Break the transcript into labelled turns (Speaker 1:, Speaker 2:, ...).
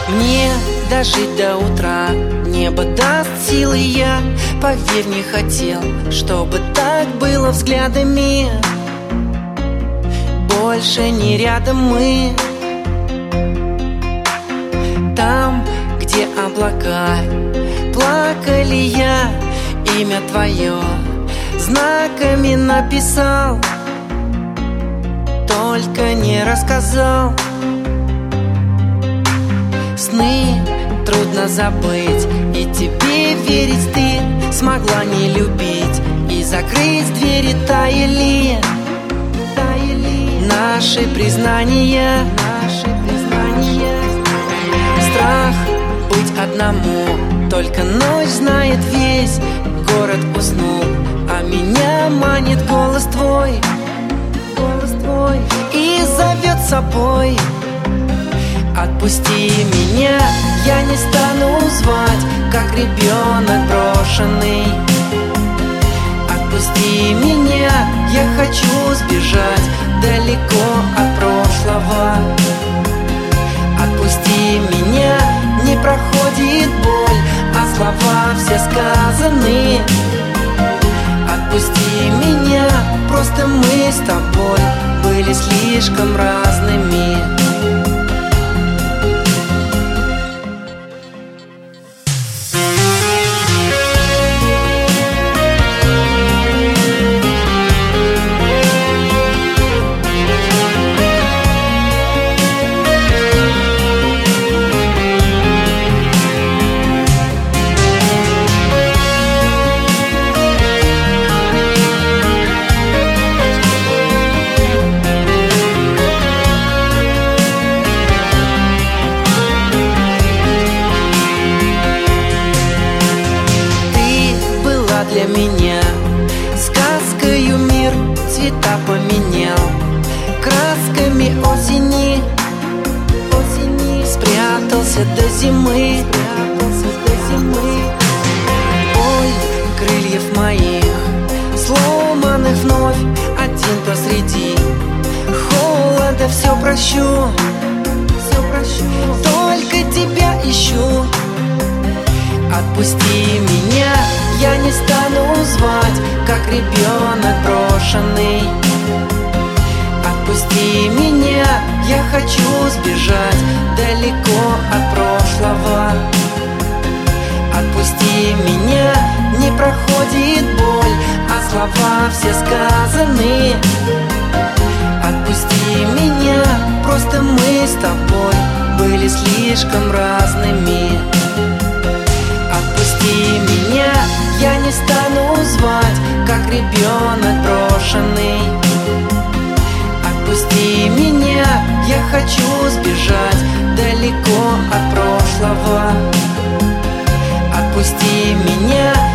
Speaker 1: Мне дожить до утра небо даст силы, я, поверь, не хотел, чтобы так было взглядами. Больше не рядом мы. Там, где облака плакали, я имя твое знаками написал, только не рассказал. Сны трудно забыть, и тебе верить ты смогла не любить, и закрыть двери таяли наши признания. Страх быть одному, только ночь знает весь город уснул, а меня манит голос твой и зовет с собой. Отпусти меня, я не стану звать, как ребенок брошенный. Отпусти меня, я хочу сбежать далеко от прошлого. Отпусти меня, не проходит боль, а слова все сказаны. Отпусти меня, просто мы с тобой были слишком разными. Для меня сказкою мир цвета поменял, красками осени спрятался до зимы. Ой, крыльев моих сломанных вновь один посреди холода, все прощу, только тебя ищу. Отпусти меня, я не стану звать, как ребенок брошенный. Отпусти меня, я хочу сбежать далеко от прошлого. Отпусти меня, не проходит боль, а слова все сказаны. Отпусти меня, просто мы с тобой были слишком разными. Отпусти меня, я не стану звать, как ребенок брошенный. Отпусти меня, я хочу сбежать далеко от прошлого. Отпусти меня,